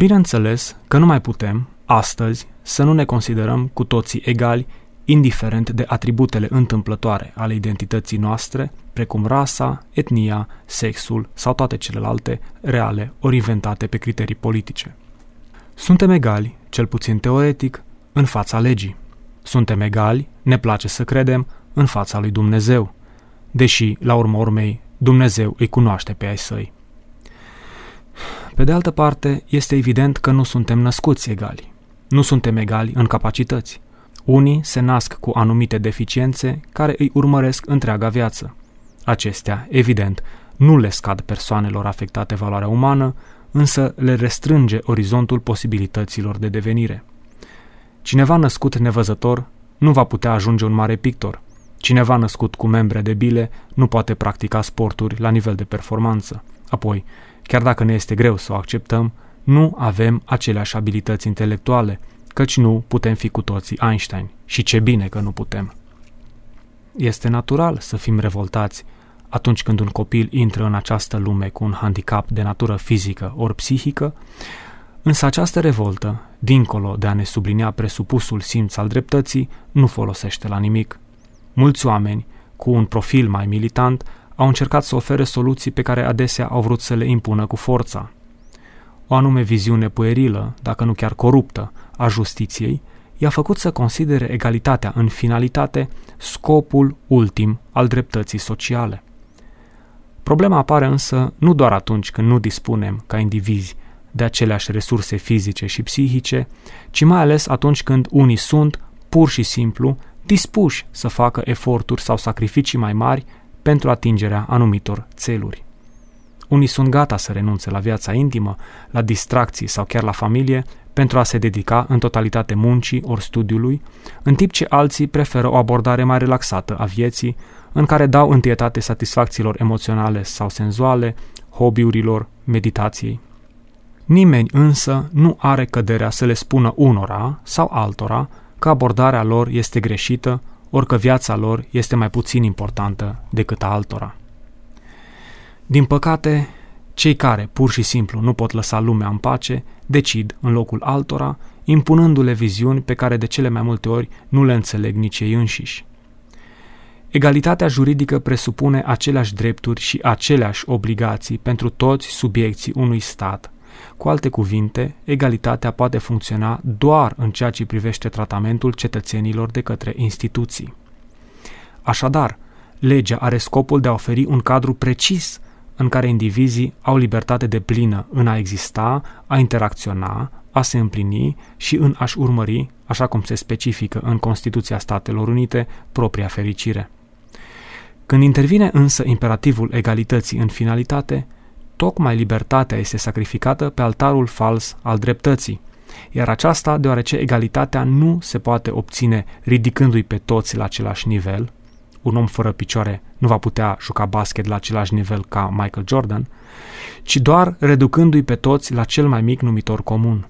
Bineînțeles că nu mai putem, astăzi, să nu ne considerăm cu toții egali, indiferent de atributele întâmplătoare ale identității noastre, precum rasa, etnia, sexul sau toate celelalte reale ori inventate pe criterii politice. Suntem egali, cel puțin teoretic, în fața legii. Suntem egali, ne place să credem, în fața lui Dumnezeu, deși, la urma urmei, Dumnezeu îi cunoaște pe ai săi. Pe de altă parte, este evident că nu suntem născuți egali. Nu suntem egali în capacități. Unii se nasc cu anumite deficiențe care îi urmăresc întreaga viață. Acestea, evident, nu le scad persoanelor afectate valoarea umană, însă le restrânge orizontul posibilităților de devenire. Cineva născut nevăzător nu va putea ajunge un mare pictor. Cineva născut cu membre debile nu poate practica sporturi la nivel de performanță. Apoi, chiar dacă ne este greu să o acceptăm, nu avem aceleași abilități intelectuale, căci nu putem fi cu toții Einstein. Și ce bine că nu putem! Este natural să fim revoltați atunci când un copil intră în această lume cu un handicap de natură fizică ori psihică, însă această revoltă, dincolo de a ne sublinia presupusul simț al dreptății, nu folosește la nimic. Mulți oameni, cu un profil mai militant, au încercat să ofere soluții pe care adesea au vrut să le impună cu forța. O anume viziune puerilă, dacă nu chiar coruptă, a justiției, i-a făcut să considere egalitatea în finalitate scopul ultim al dreptății sociale. Problema apare însă nu doar atunci când nu dispunem, ca indivizi, de aceleași resurse fizice și psihice, ci mai ales atunci când unii sunt, pur și simplu, dispuși să facă eforturi sau sacrificii mai mari pentru atingerea anumitor țeluri. Unii sunt gata să renunțe la viața intimă, la distracții sau chiar la familie pentru a se dedica în totalitate muncii ori studiului, în timp ce alții preferă o abordare mai relaxată a vieții, în care dau întâietate satisfacțiilor emoționale sau senzuale, hobby-urilor, meditației. Nimeni însă nu are căderea să le spună unora sau altora că abordarea lor este greșită, ori că viața lor este mai puțin importantă decât a altora. Din păcate, cei care pur și simplu nu pot lăsa lumea în pace, decid în locul altora, impunându-le viziuni pe care de cele mai multe ori nu le înțeleg nici ei înșiși. Egalitatea juridică presupune aceleași drepturi și aceleași obligații pentru toți subiecții unui stat. Cu alte cuvinte, egalitatea poate funcționa doar în ceea ce privește tratamentul cetățenilor de către instituții. Așadar, legea are scopul de a oferi un cadru precis în care indivizii au libertate deplină în a exista, a interacționa, a se împlini și în a-și urmări, așa cum se specifică în Constituția Statelor Unite, propria fericire. Când intervine însă imperativul egalității în finalitate, tocmai libertatea este sacrificată pe altarul fals al dreptății, iar aceasta deoarece egalitatea nu se poate obține ridicându-i pe toți la același nivel. Un om fără picioare nu va putea juca basket la același nivel ca Michael Jordan, ci doar reducându-i pe toți la cel mai mic numitor comun.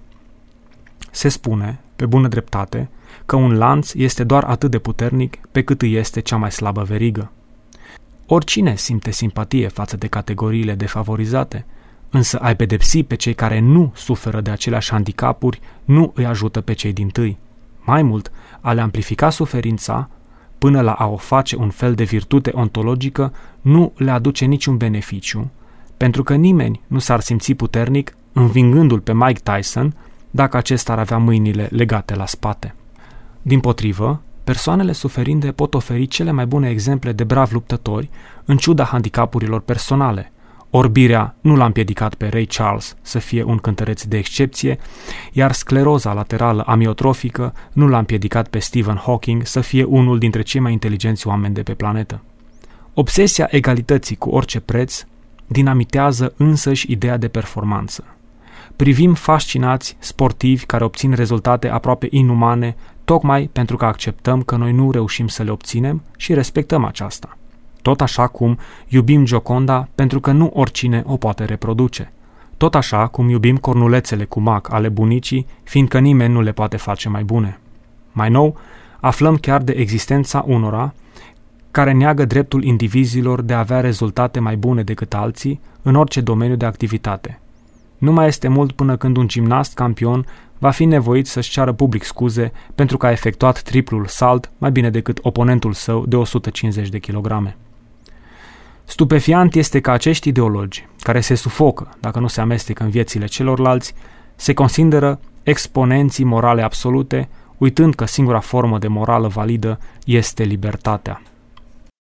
Se spune, pe bună dreptate, că un lanț este doar atât de puternic pe cât îi este cea mai slabă verigă. Oricine simte simpatie față de categoriile defavorizate, însă a pedepsi pe cei care nu suferă de aceleași handicapuri nu îi ajută pe cei dintâi. Mai mult, a le amplifica suferința până la a o face un fel de virtute ontologică nu le aduce niciun beneficiu, pentru că nimeni nu s-ar simți puternic învingându-l pe Mike Tyson dacă acesta ar avea mâinile legate la spate. Dimpotrivă, persoanele suferinde pot oferi cele mai bune exemple de bravi luptători în ciuda handicapurilor personale. Orbirea nu l-a împiedicat pe Ray Charles să fie un cântăreț de excepție, iar scleroza laterală amiotrofică nu l-a împiedicat pe Stephen Hawking să fie unul dintre cei mai inteligenți oameni de pe planetă. Obsesia egalității cu orice preț dinamitează însăși ideea de performanță. Privim fascinați sportivi care obțin rezultate aproape inumane tocmai pentru că acceptăm că noi nu reușim să le obținem și respectăm aceasta. Tot așa cum iubim Gioconda pentru că nu oricine o poate reproduce. Tot așa cum iubim cornulețele cu mac ale bunicii, fiindcă nimeni nu le poate face mai bune. Mai nou, aflăm chiar de existența unora care neagă dreptul indivizilor de a avea rezultate mai bune decât alții în orice domeniu de activitate. Nu mai este mult până când un gimnast campion va fi nevoit să-și ceară public scuze pentru că a efectuat triplul salt mai bine decât oponentul său de 150 de kilograme. Stupefiant este că acești ideologi, care se sufocă dacă nu se amestecă în viețile celorlalți, se consideră exponenții morale absolute, uitând că singura formă de morală validă este libertatea.